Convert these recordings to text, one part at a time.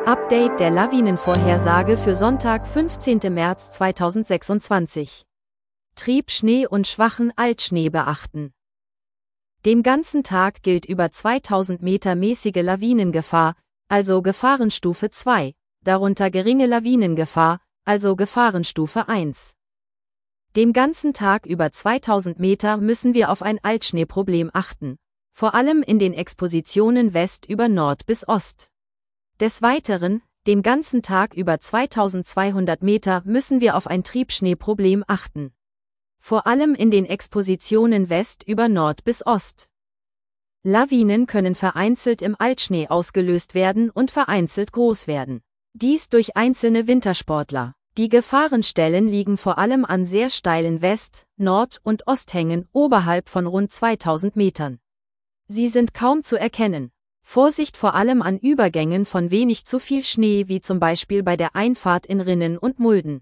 Update der Lawinenvorhersage für Sonntag, 15. März 2026. Triebschnee und schwachen Altschnee beachten. Den ganzen Tag gilt über 2000 Meter mäßige Lawinengefahr, also Gefahrenstufe 2, darunter geringe Lawinengefahr, also Gefahrenstufe 1. Den ganzen Tag über 2000 Meter müssen wir auf ein Altschneeproblem achten, vor allem in den Expositionen West über Nord bis Ost. Des Weiteren, den ganzen Tag über 2200 Meter müssen wir auf ein Triebschneeproblem achten. Vor allem in den Expositionen West über Nord bis Ost. Lawinen können vereinzelt im Altschnee ausgelöst werden und vereinzelt groß werden. Dies durch einzelne Wintersportler. Die Gefahrenstellen liegen vor allem an sehr steilen West-, Nord- und Osthängen oberhalb von rund 2000 Metern. Sie sind kaum zu erkennen. Vorsicht vor allem an Übergängen von wenig zu viel Schnee, wie zum Beispiel bei der Einfahrt in Rinnen und Mulden.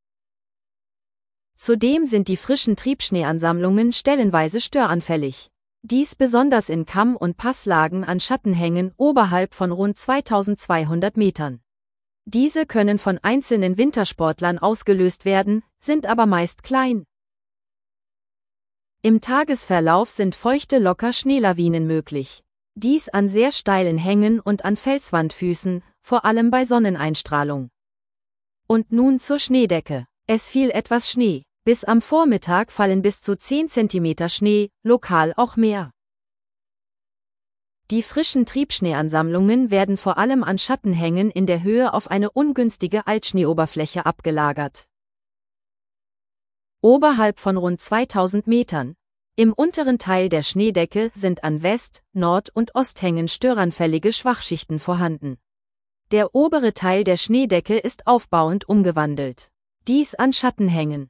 Zudem sind die frischen Triebschneeansammlungen stellenweise störanfällig. Dies besonders in Kamm- und Passlagen an Schattenhängen oberhalb von rund 2200 Metern. Diese können von einzelnen Wintersportlern ausgelöst werden, sind aber meist klein. Im Tagesverlauf sind feuchte Locker-Schneelawinen möglich. Dies an sehr steilen Hängen und an Felswandfüßen, vor allem bei Sonneneinstrahlung. Und nun zur Schneedecke. Es fiel etwas Schnee. Bis am Vormittag fallen bis zu 10 cm Schnee, lokal auch mehr. Die frischen Triebschneeansammlungen werden vor allem an Schattenhängen in der Höhe auf eine ungünstige Altschneeoberfläche abgelagert. Oberhalb von rund 2000 Metern. Im unteren Teil der Schneedecke sind an West-, Nord- und Osthängen störanfällige Schwachschichten vorhanden. Der obere Teil der Schneedecke ist aufbauend umgewandelt. Dies an Schattenhängen.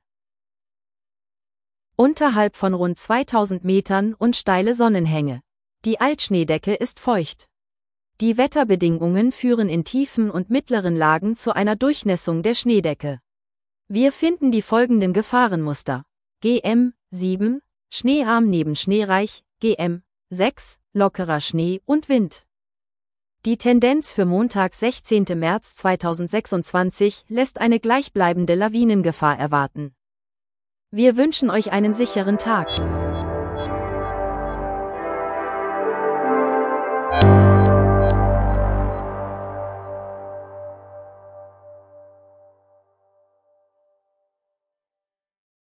Unterhalb von rund 2000 Metern und steile Sonnenhänge. Die Altschneedecke ist feucht. Die Wetterbedingungen führen in tiefen und mittleren Lagen zu einer Durchnässung der Schneedecke. Wir finden die folgenden Gefahrenmuster. GM 7, schneearm neben schneereich, GM 6, lockerer Schnee und Wind. Die Tendenz für Montag, 16. März 2026 lässt eine gleichbleibende Lawinengefahr erwarten. Wir wünschen euch einen sicheren Tag.